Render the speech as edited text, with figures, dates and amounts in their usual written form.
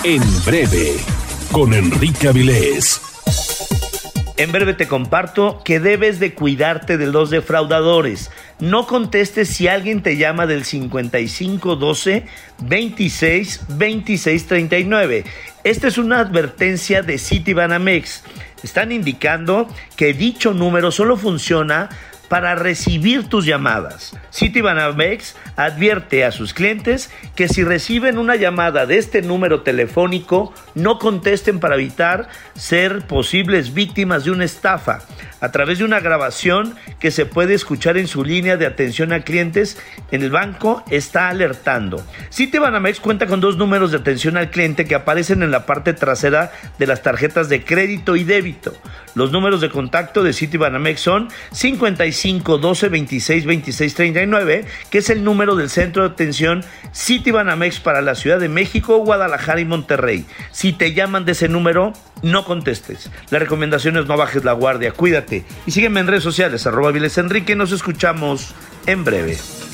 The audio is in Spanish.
En breve, con Enrique Avilés. En breve te comparto que debes de cuidarte de los defraudadores. No contestes si alguien te llama del 5512 26 26 39. Esta es una advertencia de Citibanamex. Están indicando que dicho número solo funciona para recibir tus llamadas. Citibanamex advierte a sus clientes que si reciben una llamada de este número telefónico, no contesten para evitar ser posibles víctimas de una estafa. A través de una grabación que se puede escuchar en su línea de atención a clientes, en el banco está alertando. Citibanamex cuenta con 2 números de atención al cliente que aparecen en la parte trasera de las tarjetas de crédito y débito. Los números de contacto de Citibanamex son 55 12 26 26 39, que es el número del centro de atención Citibanamex para la Ciudad de México, Guadalajara y Monterrey. Si te llaman de ese número, no contestes. La recomendación es no bajes la guardia, cuídate y sígueme en redes sociales, @Avilés Enrique. Nos escuchamos en breve.